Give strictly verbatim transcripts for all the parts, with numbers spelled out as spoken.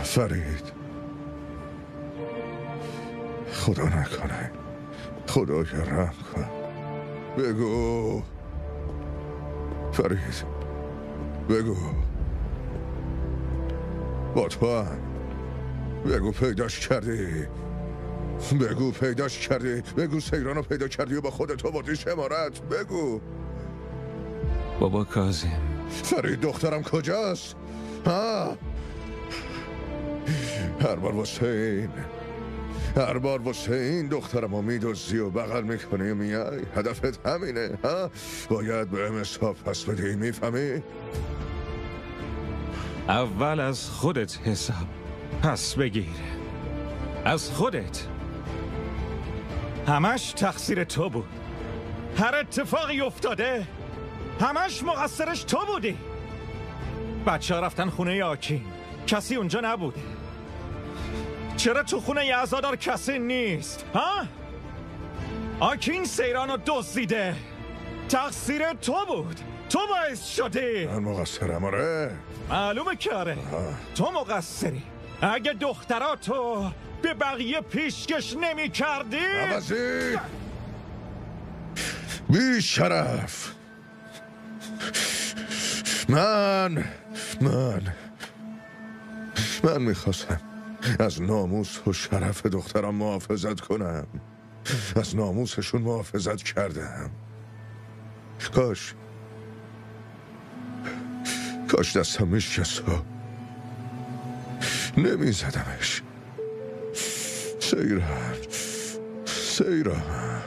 فرید، خدا نکنه، خدا که رحم کن. بگو فرید، بگو با تو هم. بگو پیداش کردی، بگو پیداش کردی، بگو سیرانو پیدا کردی و با خودت آوردیش امارت. بگو بابا کاظم. فرید دخترم کجاست؟ ها؟ هر بار واسه این هر بار واسه این دخترم رو میدوزی و بغل میکنی و میای. هدفت همینه ها؟ باید به ام حساب پس بدی، میفهمی؟ اول از خودت حساب پس بگیر، از خودت. همش تقصیر تو بود. هر اتفاقی افتاده همش مقصرش تو بودی. بچه ها رفتن خونه آکین، کسی اونجا نبوده. چرا تو خونه عزادار کسی نیست؟ ها؟ آکین سیرانو دزدیده. تقصیر تو بود، تو باعث شدی. من مقصرم؟ آره معلومه که آره. تو مقصری. اگه دختراتو به بقیه پیشکش نمی کردی عوضی بی شرف. من من من میخواستم از ناموس و شرف دخترم محافظت کنم. از ناموسشون محافظت کردم. کاش کاش دستم میشکست و نمیزدمش. سیران سیران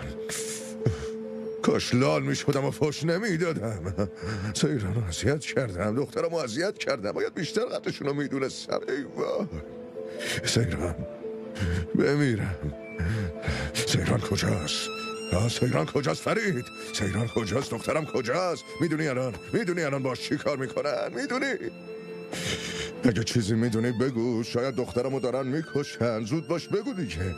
کاش لال میشدم و فوش نمیدادم. سیران رو اذیت کردم، دخترم رو اذیت کردم. باید بیشتر قدرشون رو میدونستم. ای وای سیران، بمیرم. سیران کجاست؟ آه سیران کجاست فرید؟ سیران کجاست؟ دخترم کجاست؟ میدونی الان میدونی الان باش چی کار میکنن؟ میدونی؟ اگه چیزی میدونی بگو. شاید دخترمو دارن میکشن. زود باش بگو دیگه.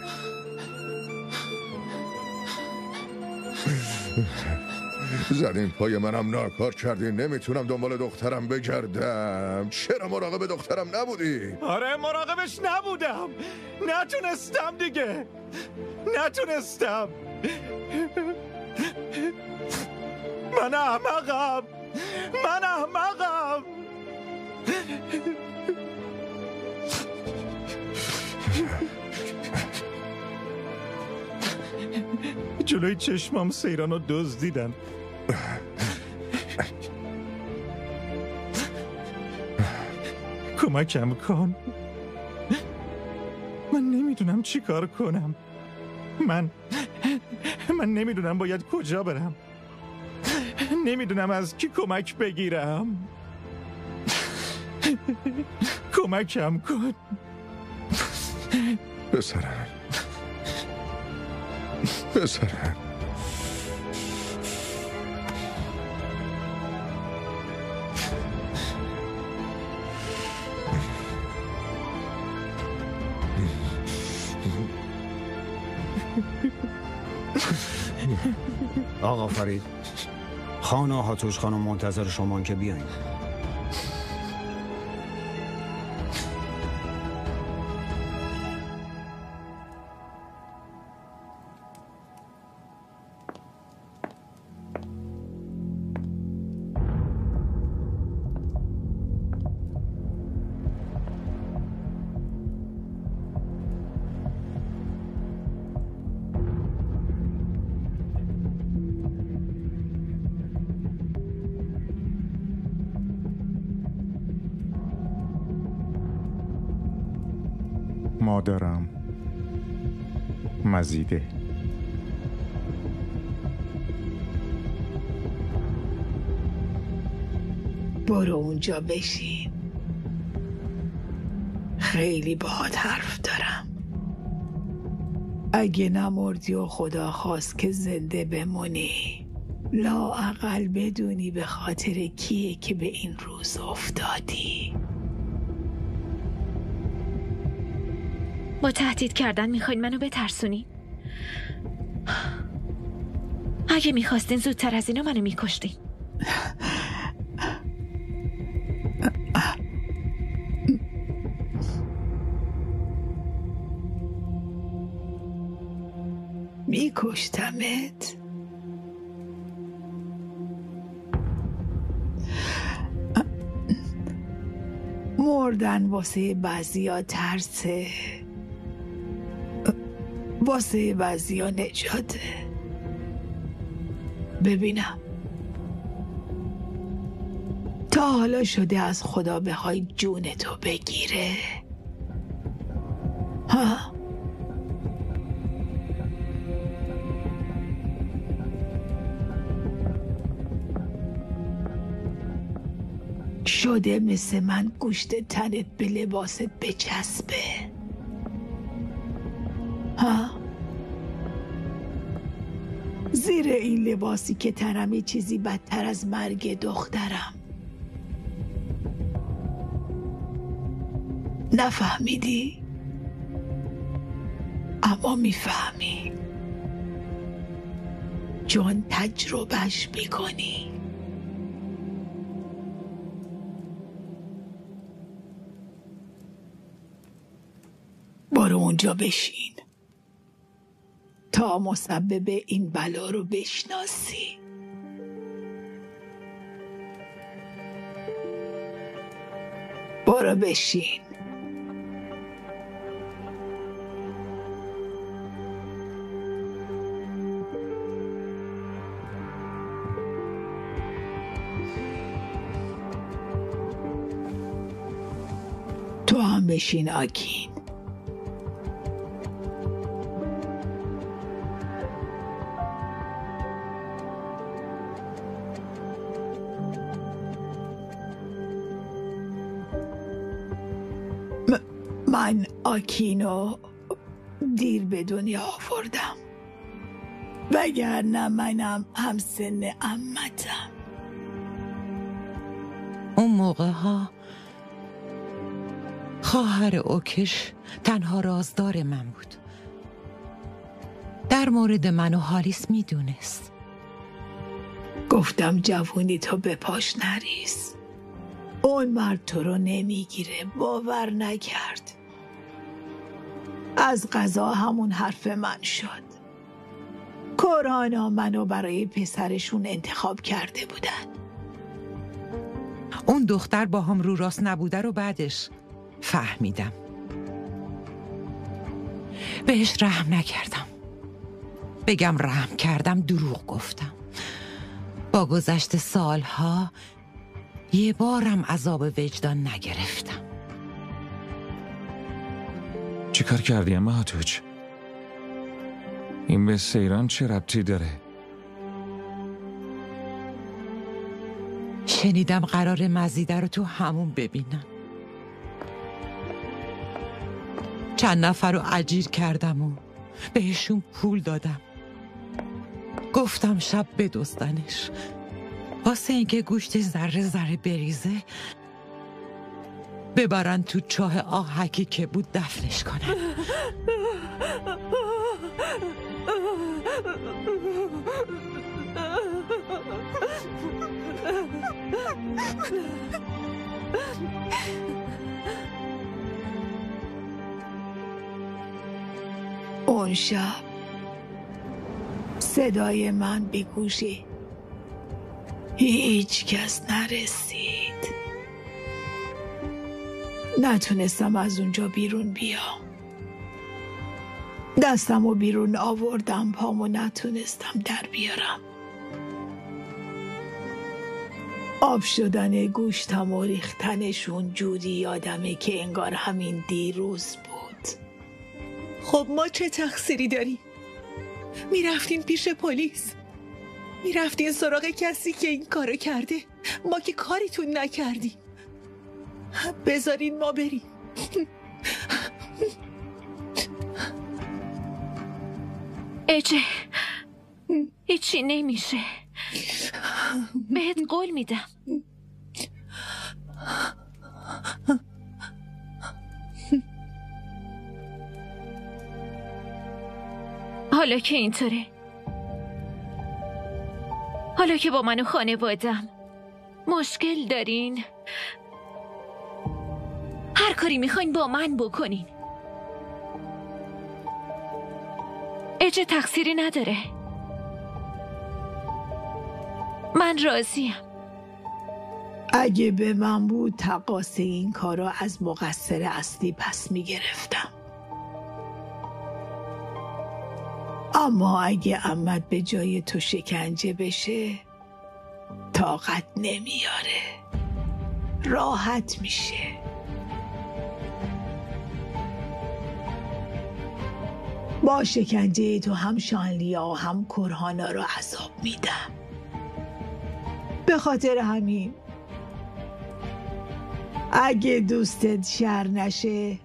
زدین پای منم ناکار کردین. نمیتونم دنبال دخترم بگردم. چرا مراقب دخترم نبودی؟ آره مراقبش نبودم. نتونستم دیگه. نتونستم. من احمقم. من احمقم. جلوی چشمام سیرانو دزدیدن. کمکم کن. من نمیدونم چی کار کنم. من من نمیدونم باید کجا برم. نمیدونم از کی کمک بگیرم. کمکم کن پسرم، پسرم. آقا فرید، خانه هاتوش خانم منتظر شما که بیاین. مادرم مزیده. برو اونجا بشین. خیلی باهات حرف دارم. اگه نمردی و خدا خواست که زنده بمونی، لااقل بدونی به خاطر کیه که به این روز افتادی. با تهدید کردن میخواین منو بترسونی؟ اگه میخواستین زودتر از اینا منو میکشتین. میکشتمت. مردن واسه بعضیا ترسه، واسه بعضیا نجاته. ببینم تا حالا شده از خدا بخوای جونتو بگیره؟ ها؟ شده مثل من گوشت تنت به لباست بچسبه؟ ها؟ زیر این لباسی که تنم یه چیزی بدتر از مرگ دخترم. نفهمیدی؟ اما میفهمی، چون تجربهش میکنی. برو اونجا بشین تا مسبب این بلا رو بشناسی. برو بشین. تو هم بشین آکین. من آکینو دیر به دنیا آوردم، وگرنه منم همسن عمتم. اون موقع ها خواهر اوکش تنها رازدار من بود. در مورد من و هالیس میدونست. گفتم جوونی تو به پاش نریز. اون مرد تو رو نمیگیره. باور نکرد. از قضا همون حرف من شد. کرانا منو برای پسرشون انتخاب کرده بودن. اون دختر با هم رو راست نبوده رو بعدش فهمیدم. بهش رحم نکردم. بگم رحم کردم دروغ گفتم. با گذشت سالها یه بارم عذاب وجدان نگرفتم. چی کار کردی اما هاتوچ؟ این به سیران چه ربطی داره؟ شنیدم قرار مزیده رو تو همون ببینن. چند نفر رو اجیر کردم و بهشون پول دادم. گفتم شب بدزدنش، واسه اینکه گوشت ذره ذره بریزه ببرن تو چاه آهکی که بود دفنش کنن. اون شب صدای من به گوشی هیچ کس نرسید. نتونستم از اونجا بیرون بیام. دستمو بیرون آوردم، پامو نتونستم در بیارم. آب شدن گوشتم و ریختنشون جوری یادمه که انگار همین دیروز بود. خب ما چه تقصیری داریم؟ میرفتین پیش پلیس، میرفتین سراغ کسی که این کارو کرده. ما که کاریتون نکردیم. بذارین ما بریم. اجه هیچی نمیشه، بهت قول میدم. حالا که اینطوره، حالا که با من و خانوادم مشکل دارین، هر کاری میخواین با من بکنین. چه تقصیری نداره. من راضیم. اگه به من بود تقاص این کارا از مقصر اصلی پس میگرفتم. اما اگه عمت به جای تو شکنجه بشه طاقت نمیاره، راحت میشه. با شکنجه تو هم شانلیا و هم کرهانا رو عذاب میدم. به خاطر همین اگه دوستت شر نشه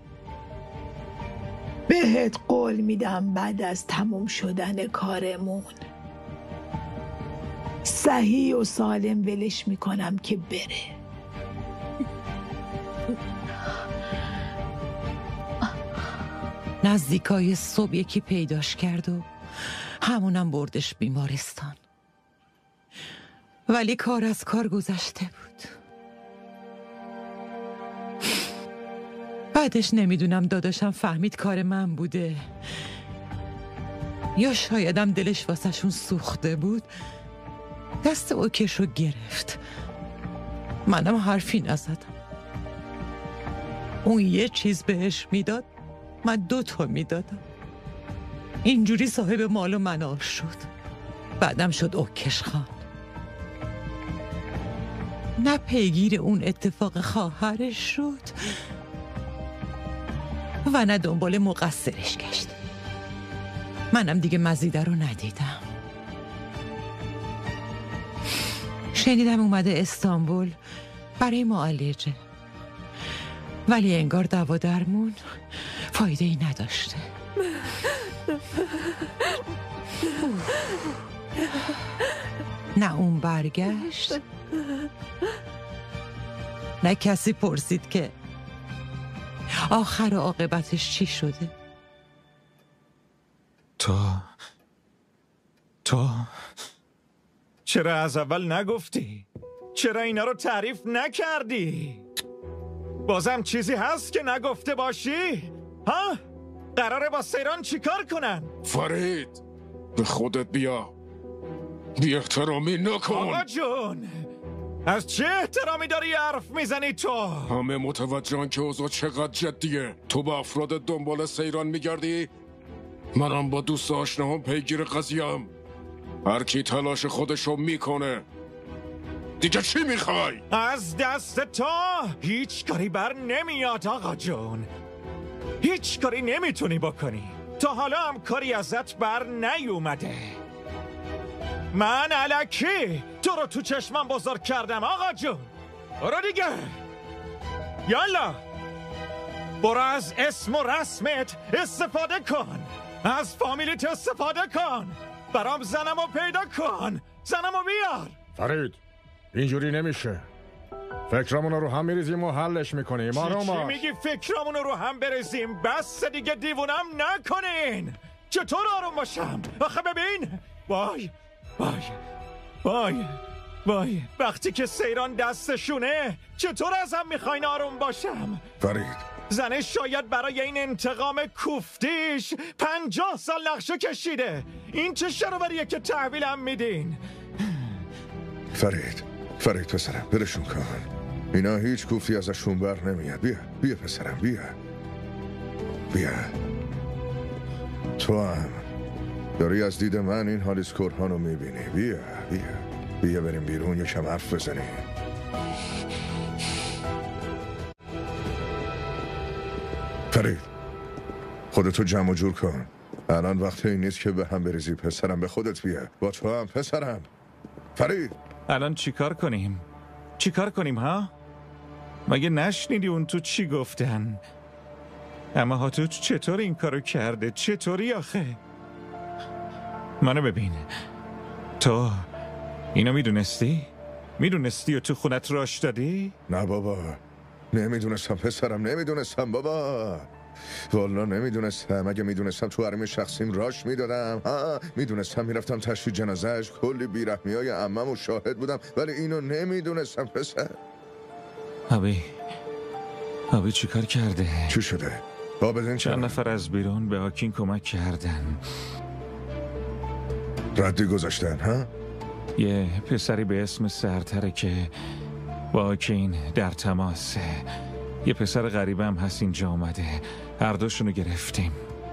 بهت قول میدم بعد از تموم شدن کارمون صحیح و سالم ولش میکنم که بره. نزدیکای صبح یکی پیداش کرد و همونم بردش بیمارستان. ولی کار از کار گذشته بود. بعدش نمیدونم داداشم فهمید کار من بوده یا شایدم دلش واسه شون سوخته بود، دست اوکش رو گرفت. منم حرفی نزدم. اون یه چیز بهش میداد، من دو تا میدادم. اینجوری صاحب مال و منال شد. بعدم شد اوکش خان. نه پیگیر اون اتفاق خواهرش شد و نه دنبال مقصرش گشت. منم دیگه مزیده رو ندیدم. شنیدم اومده استانبول برای معالجه، ولی انگار دوا درمون فایده ای نداشته. نه اون برگشت، نه کسی پرسید که آخر عاقبتش چی شده. تو تو چرا از اول نگفتی؟ چرا اینا رو تعریف نکردی؟ بازم چیزی هست که نگفته باشی؟ ها؟ قراره با سیران چیکار کنن؟ فرید به خودت بیا، بی احترامی نکن. آقا جون از چه احترامی داری حرف میزنی تو؟ همه متوجهن که اوضاع چقدر جدیه. تو با افراد دنبال سیران میگردی، منم با دوست آشناهم پیگیر قضیه‌ام. هر کی تلاش خودشو میکنه. دیگه چی میخوای؟ از دست تو هیچ کاری بر نمیاد آقا جون. هیچ کاری نمیتونی بکنی. تا حالا هم کاری ازت بر نیومده. من الکی تو رو تو چشمم بزرگ کردم آقا جون. برو دیگه، یالا برو از اسم و رسمت استفاده کن، از فامیلیت استفاده کن، برام زنمو پیدا کن، زنمو بیار. فرید اینجوری نمیشه. فکرامونو رو هم میریزیم و حلش میکنیم. آروم چی باش. میگی فکرامونو رو هم بریزیم؟ بس دیگه دیوونم نکنین. چطور آروم باشم؟ آخه ببین، وای وای وای وای وقتی که سیران دستشونه چطور ازم میخواین آروم باشم؟ فرید زنه شاید برای این انتقام کوفتیش پنجاه سال نقشه کشیده. این چه شروریه که تحویلم میدین؟ فرید فرید پسرم برشون کن. اینا هیچ کوفتی ازشون بر نمیاد. بیا بیا پسرم بیا بیا. تو هم داری از دید من این حالیس کرهان رو میبینی. بیا بیا بیا بریم بیرون یکم حرف بزنیم. فرید خودتو جمع و جور کن. الان وقت این نیست که به هم بریزی. پسرم به خودت بیا. با تو هم پسرم. فرید الان چیکار کنیم؟ چیکار کنیم ها؟ مگه نشنیدی اون تو چی گفتن؟ اما هاتوچ چطور این کارو کرده؟ چطوری آخه؟ منو ببین، تو اینو میدونستی؟ میدونستی و تو خونت راش دادی؟ نه بابا نمیدونستم پسرم، نمیدونستم بابا، والا نمیدونستم. اگه میدونستم تو حریم شخصیم راش میدادم. ها میدونستم میرفتم تشییع جنازه‌اش، کلی بیرحمی های عمم و شاهد بودم، ولی اینو نمیدونستم پسر. آبی آبی چی کار کرده؟ چی شده؟ بابدین چند نفر از بیرون به آکین کمک کردن. ردی گذاشتن ها؟ یه پسری به اسم سرتره که با آکین در تماسه. یه پسر غریبه هم هست اینجا آمده. هر دوشونو گرفتیم.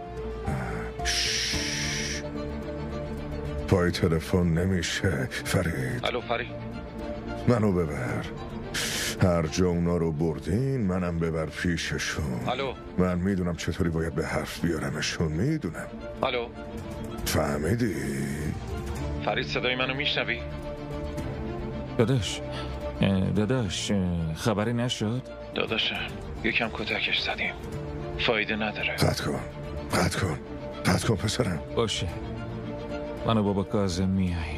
شش. پای تلفن نمیشه فرید. الو فرید، منو ببر. هر جا اونا رو بردین منم ببر پیششون. الو من میدونم چطوری باید به حرف بیارمشون. میدونم. الو فهمیدی؟ فرید صدای منو میشنوی؟ داداش اه، داداش اه، خبری نشد؟ داداشم یکم کتکش زدیم، فایده نداره. قطع کن قطع کن قطع کن پسرم. باشه، منو بابا کاظم میاییم.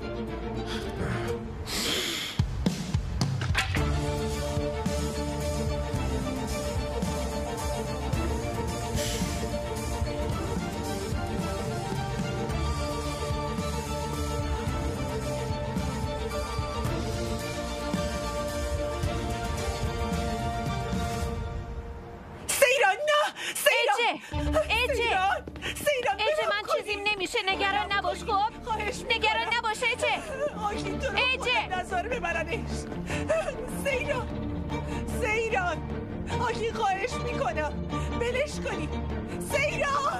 نگران نباش. خب نگران نباش اجه. آکین تو رو اجه نظاره ببرنش. سیران سیران آکین خواهش میکنم بلش کنی. سیران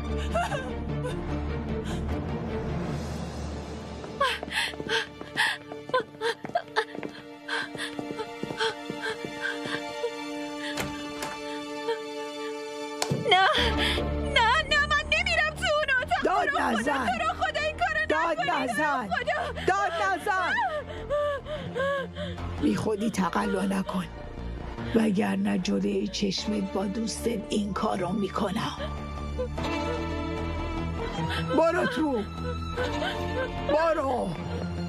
نه نه نه من نمیرم تو اون اتاق. داد نزن. تو رو خدا این کارو داد نزن. داد نزن. بی خودی تقلا نکن وگرنه جلوی چشمت با دوستت این کارو میکنم. برو تو. برو.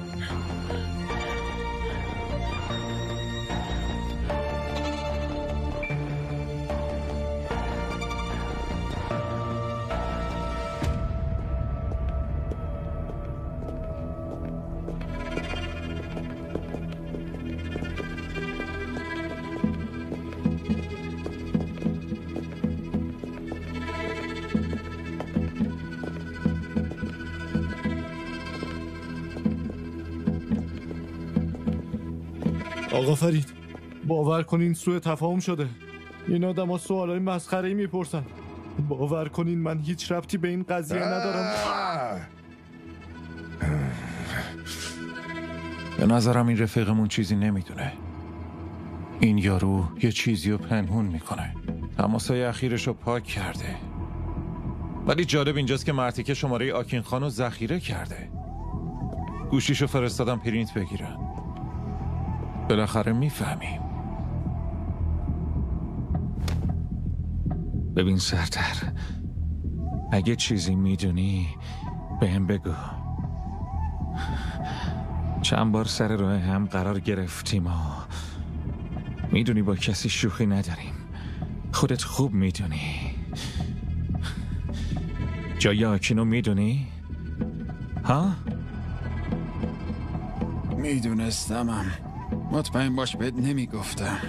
آقا فرید باور کنین سوء تفاهم شده. این آدم ها سوالای مسخره‌ای میپرسن. باور کنین من هیچ ربطی به این قضیه ندارم. به نظرم این رفیقمون چیزی نمیدونه. این یارو یه چیزی رو پنهون میکنه. تماسای اخیرش رو پاک کرده. ولی جالب اینجاست که مرتیکه شماره آکین خان رو ذخیره کرده. گوشیشو فرستادم پرینت بگیرن. بالاخره میفهمیم. ببین سرتر، اگه چیزی میدونی بهم بگو. چند بار سر راه هم قرار گرفتیم و میدونی با کسی شوخی نداریم. خودت خوب میدونی. جای آکینو میدونی؟ ها؟ میدونستمم. مطمئن باش بهت نمیگفتم.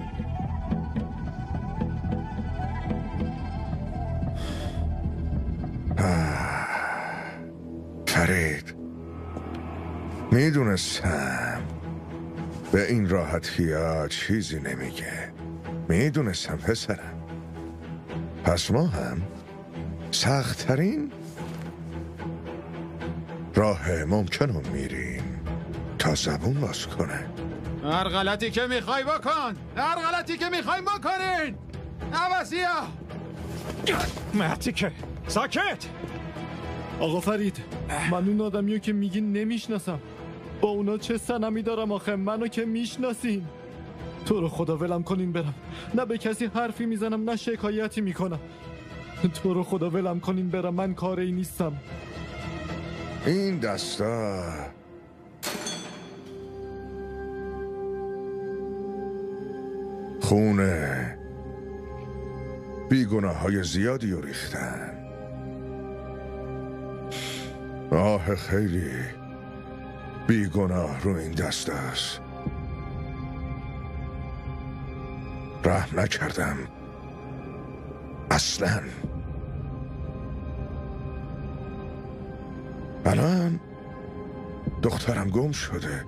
فرید میدونستم به این راحتی ها چیزی نمیگه. میدونستم پسرم. پس ما هم سخت‌ترین راه ممکن رو میریم تا زبون باز کنه. هر غلطی که میخوای بکن. هر غلطی که میخوای بکنین. عوضیه. مرتیکه ساکت. آقا فرید من اون آدمیو که میگین نمیشناسم. با اونا چه سنمی دارم آخه؟ منو که میشناسین. تو رو خدا ولم کنین برم. نه به کسی حرفی میزنم نه شکایتی میکنم. تو رو خدا ولم کنین برم. من کاری نیستم. این دستا خونه بیگناه های زیادی رو ریختن. آه خیلی بیگناه رو این دست است. رحم نکردم اصلا. الان دخترم گم شده.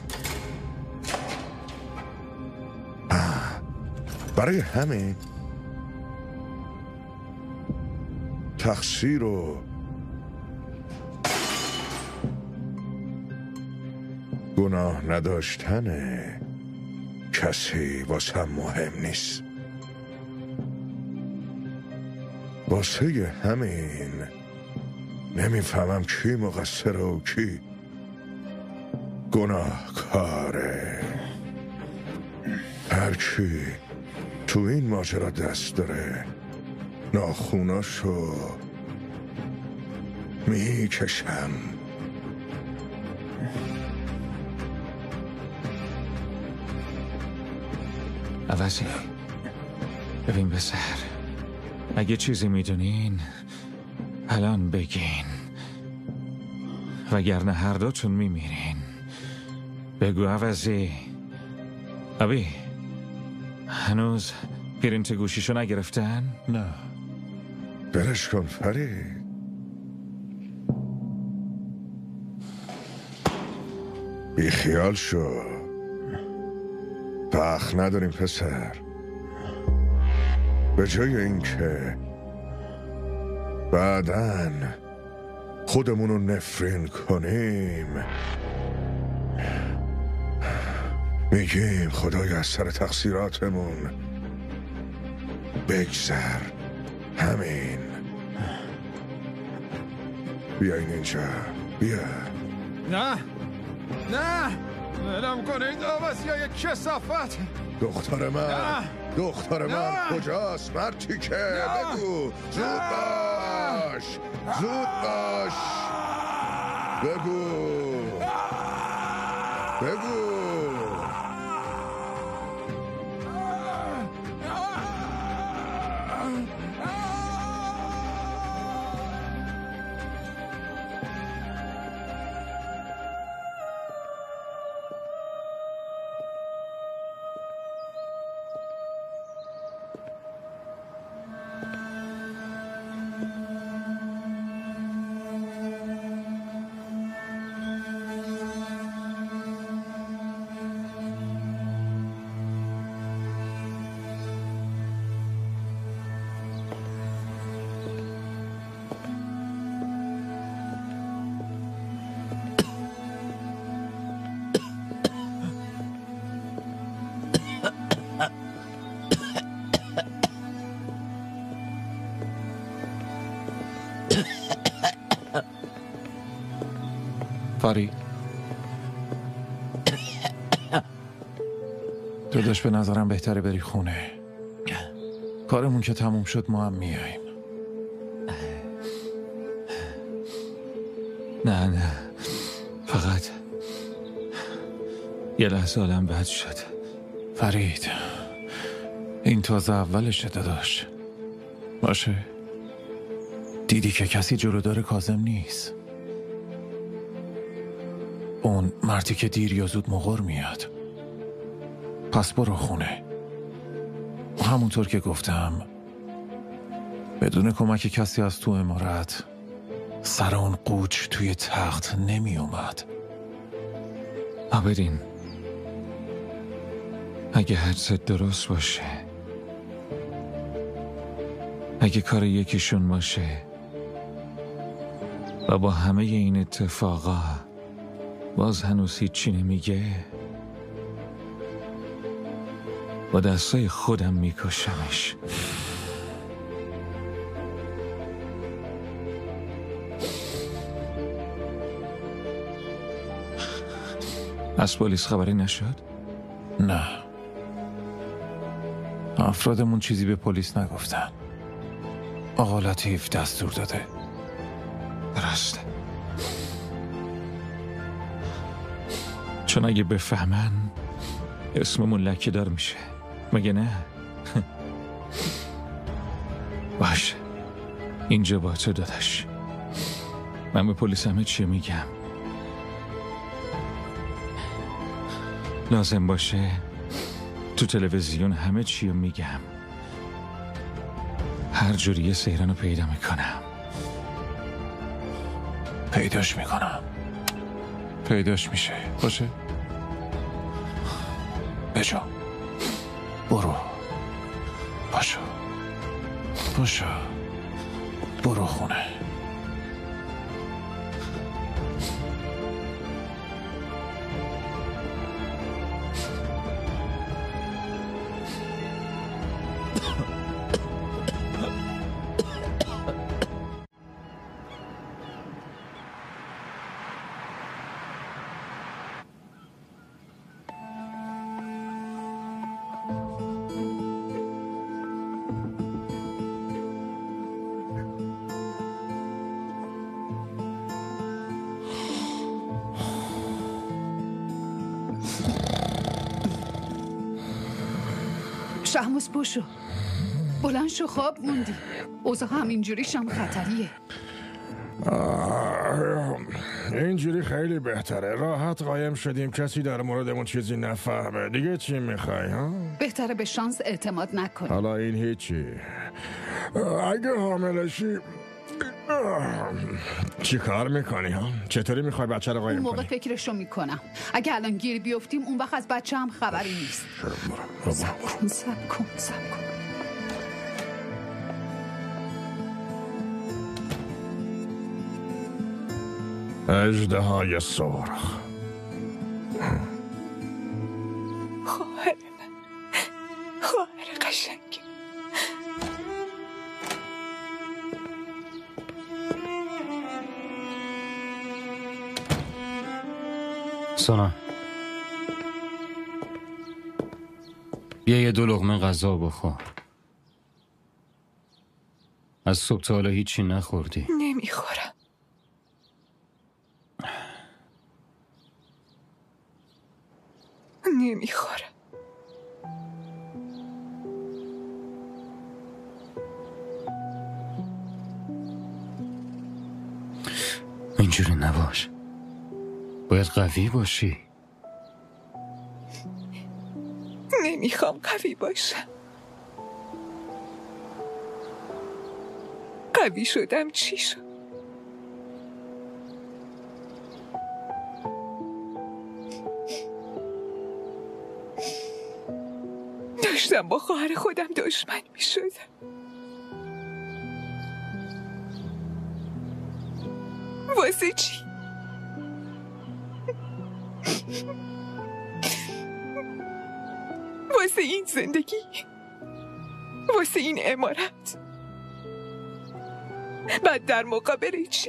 آه. برای همین تقصیر و گناه نداشتن کسی واسه مهم نیست. واسه همین نمیفهمم کی مقصر و کی گناهکاره. هر کی تو این ماجرا دست داره ناخوناشو میکشم. عوضی ببین بسر، اگه چیزی میدونین الان بگین، وگرنه هر دوتون میمیرین. بگو عوضی. ابی هنوز پرینت گوشیشو نگرفتن؟ نه. برش کن فرید. بی خیال شو. وقت نداریم پسر. به جای اینکه بعدن خودمونو نفرین کنیم میگیم خدای از سر تقصیراتمون بگذر. همین. بیاین اینجا. بیا. نه نه ولم کنید عوضی های کسافت. دختر من نه. دختر من نه. کجاست مرتی که؟ بگو. زود باش زود باش. بگو بگو. فرید داداش، به نظرم بهتره بری خونه. کارمون که تموم شد ما هم میاییم. نه نه فقط یه لحظه آدم بد شد. فرید این تازه اولشه داداش. باشه دیدی که کسی جلودار کاظم نیست. اون مردی که دیر یا زود مغر میاد. پس برو خونه. همونطور که گفتم بدون کمک کسی از تو امارت سر اون قوچ توی تخت نمی اومد. آبدین اگه حدست درست باشه، اگه کار یکیشون باشه و با همه این اتفاقا باز هنوز هیچی نمیگه، با دستای خودم میکشمش. از پلیس خبری نشد؟ نه، افرادمون چیزی به پلیس نگفتن. آقا لطیف دستور داده. درسته، چون اگه بفهمن اسممون لکه دار میشه، مگه نه؟ باشه اینجا با تو داداش. من به پلیس همه چی میگم. لازم باشه تو تلویزیون همه چی رو میگم. هر جوری سیرانو پیدا میکنم. پیداش میکنم. پیداش میشه. باشه؟ بجا برو. باشو باشو برو خونه. شهموز باشو، بلند شو، خواب موندی. اوضاع همینجوری شم خطریه. اینجوری خیلی بهتره. راحت قایم شدیم، کسی در موردمون چیزی نفهمه. دیگه چی میخوای ها؟ بهتره به شانس اعتماد نکنی. حالا این هیچی. اگه حاملشی چی کار میکنی ها؟ چطوری میخوای بچه رو قایم کنی؟ اون موقع فکرشو میکنم. اگه الان گیر بیفتیم اون وقت از بچه هم خبری نیست. سب کن سب کن سب کن. اژدهای سرخ. خواهر من، خواهر قشنگ. سونا، بیا یه دو لقمه غذا بخور. از صبح تا حالا هیچی نخوردی. نمیخورم. نمیخورم. اینجوری نباش، باید قوی باشی. نمیخوام قوی باشم. قوی شدم چی شد؟ داشتم با خواهر خودم دشمن میشدم. واسه چی؟ واسه این زندگی، واسه این عمارت، بعد در مقابل چی؟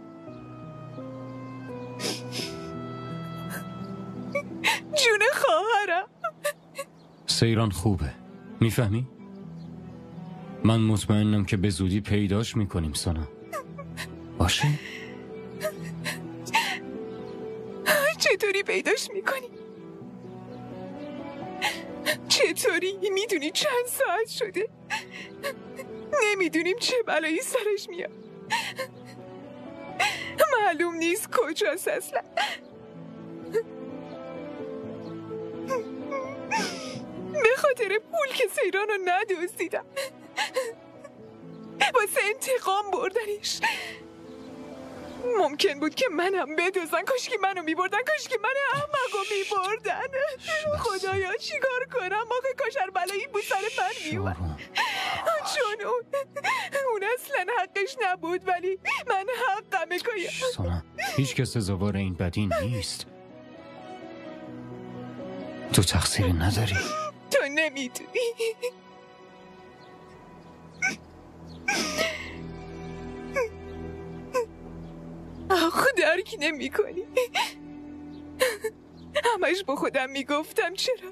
جون خواهرم. سیران خوبه، میفهمی؟ من مطمئنم که به زودی پیداش میکنیم سونا. باشه؟ چطوری پیداش میکنی؟ چطوری؟ میدونی چند ساعت شده؟ نمیدونیم چه بلایی سرش میاد. معلوم نیست کجاست اصلا. به خاطر پول که سیران رو ندزدیدم، واسه انتقام بردنش. ممکن بود که منم بدزدن، کاش که منو میبردن، کاش که من احمقو میبردن. خدایا چیکار کنم؟ آخه کاش هر بلایی بود سر من میومد. چون اون اون اصلا حقش نبود، ولی من حقمه. کایا سونا، هیچ کس سزاوار این بدی نیست. تو تقصیری نداری. تو نمیدونی. آخ درک نمی کنی. همش با خودم میگفتم چرا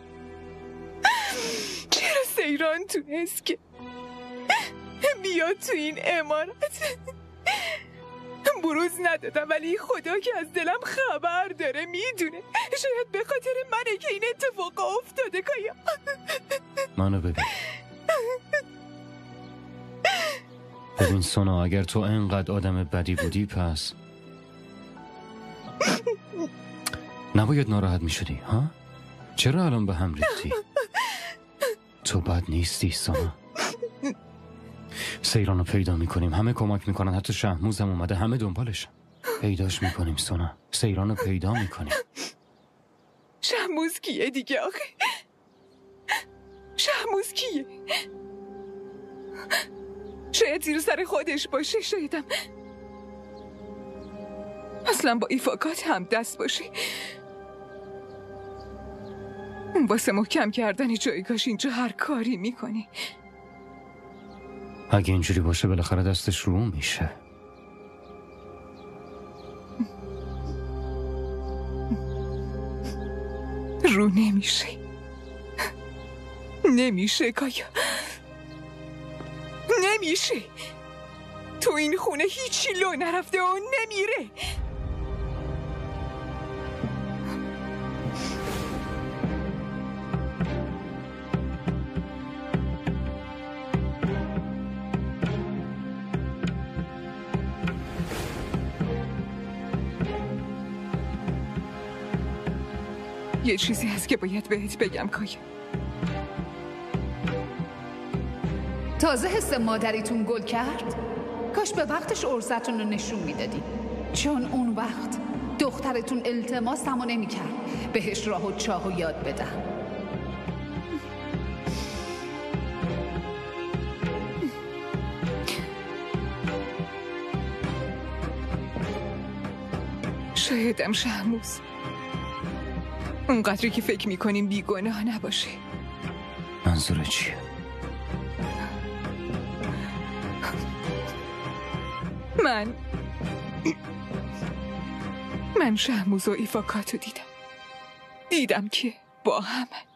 چرا سیران تونست که بیاد تو این عمارت. بروز ندادم، ولی خدا که از دلم خبر داره، میدونه. شاید به خاطر منه که این اتفاق افتاده. کایا منو ببین ببین سونا، اگر تو اینقدر آدم بدی بودی پس نباید ناراحت می شدی ها؟ چرا الان به هم ریختی؟ تو بد نیستی سونا. سیرانو پیدا می کنیم، همه کمک می کنن، حتی شهموزم اومده، همه دنبالشن. پیداش میکنیم سونا. سیران رو پیدا میکنیم. شهموز کیه دیگه آخه؟ شهموز کیه؟ شاید زیر سر خودش باشه، شایدم اصلا با ایفاکات هم دست باشه. اون واسه محکم کردن جایگاهش اینجا هر کاری میکنه. اگه اینجوری باشه بالاخره دستش رو میشه. رو نمیشه. نمیشه کایا، نمیشه. تو این خونه هیچی لو نرفته و نمیره. یه چیزی هست که باید بهت بگم کایا. تازه حس مادریتون گل کرد؟ کاش به وقتش عرضتون رو نشون میدادی، چون اون وقت دخترتون التماس همو نمی کرد بهش راه و چاه و یاد بدم. شایدم شهموز اونقدری که فکر میکنیم بیگناه نباشه. منظور چیه؟ من من شهموز و ایفاکاتو دیدم دیدم که با همه